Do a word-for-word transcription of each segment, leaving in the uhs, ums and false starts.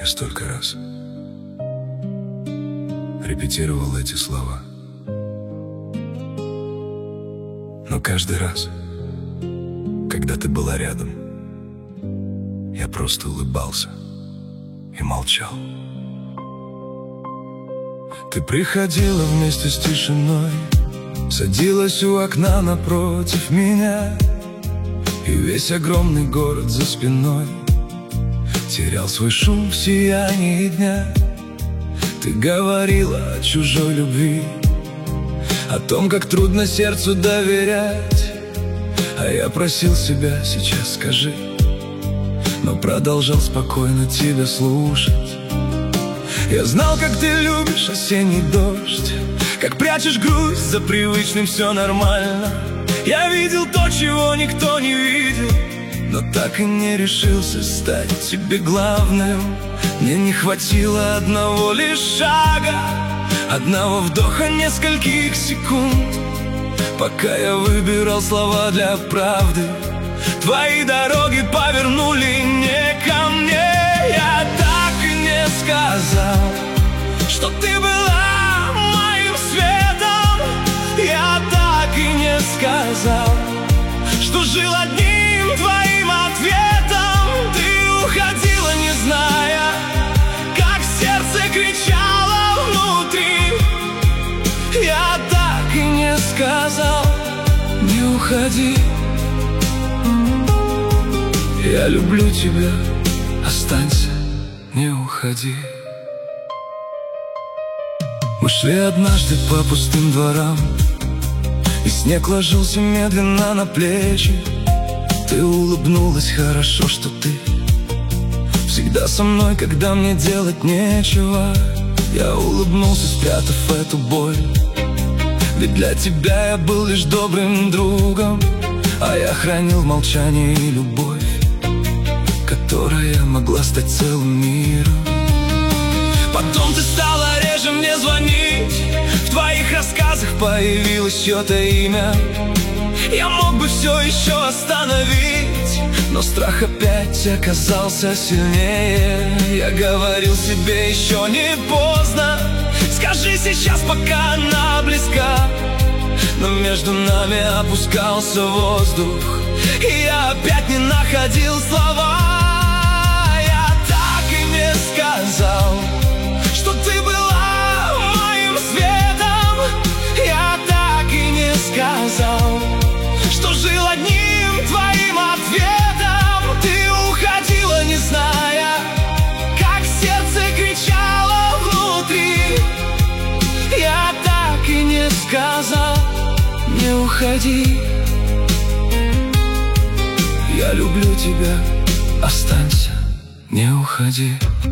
Я столько раз репетировал эти слова, но каждый раз, когда ты была рядом, я просто улыбался и молчал. Ты приходила вместе с тишиной, садилась у окна напротив меня, и весь огромный город за спиной терял свой шум в сиянии дня. Ты говорила о чужой любви, о том, как трудно сердцу доверять, а я просил себя: сейчас скажи, но продолжал спокойно тебя слушать. Я знал, как ты любишь осенний дождь, как прячешь грусть за привычным «все нормально». Я видел то, чего никто не видел, но так и не решился стать тебе главным. Мне не хватило одного лишь шага, одного вдоха нескольких секунд, пока я выбирал слова для правды. Твои дороги повернули не ко мне. Я так и не сказал, что ты была моим светом. Я так и не сказал, что жил одним твоим ответом. Ты уходила, не зная, как сердце кричало внутри. Я так и не сказал: не уходи. Я люблю тебя, останься, не уходи. Мы шли однажды по пустым дворам, и снег ложился медленно на плечи. Ты улыбнулась: хорошо, что ты всегда со мной, когда мне делать нечего. Я улыбнулся, спрятав эту боль, ведь для тебя я был лишь добрым другом, а я хранил в молчании любовь, которая могла стать целым миром. Потом ты стала реже мне звонить, в твоих рассказах появилось чье-то имя. Я мог бы все еще остановить, но страх опять оказался сильнее. Я говорил себе: еще не поздно, скажи сейчас, пока она близка. Но между нами опускался воздух, и я опять не находил слова. Я так и не сказал, что ты была моим светом. Я так и не сказал, что жил одним твоим ответом. Ты уходила, не зная, как сердце кричало внутри. Я так и не сказал: не уходи. Я люблю тебя, останься, не уходи.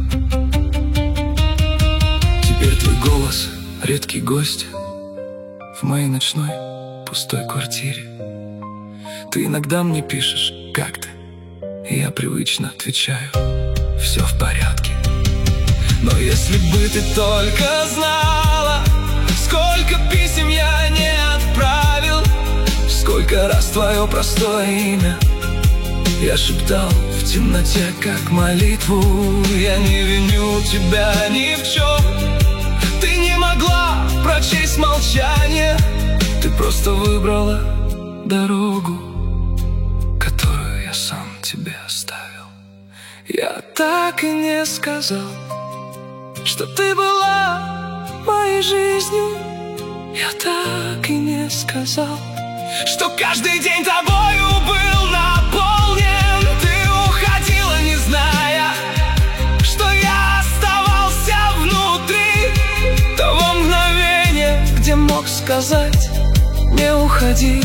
Теперь твой голос — редкий гость в моей ночной пустой квартире. Ты иногда мне пишешь: как ты? И я привычно отвечаю: все в порядке. Но если бы ты только знала, сколько писем я не отправил, сколько раз твое простое имя я шептал в темноте, как молитву. Я не виню тебя ни в чем, ты не могла прочесть молчание. Ты просто выбрала дорогу, которую я сам тебе оставил. Я так и не сказал, что ты была моей жизнью. Я так и не сказал, что каждый день тобою был наполнен. Ты уходила, не зная, что я оставался внутри того мгновения, где мог сказать: не уходи.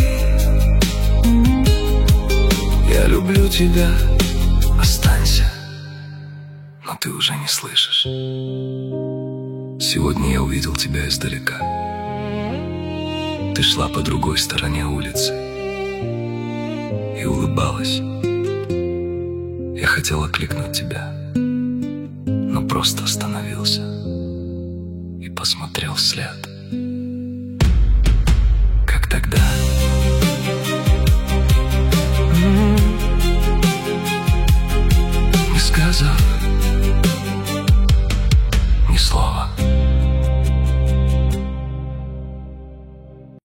Я люблю тебя, останься, но ты уже не слышишь. Сегодня я увидел тебя издалека. Ты шла по другой стороне улицы и улыбалась. Я хотел окликнуть тебя, но просто остановился и посмотрел вслед.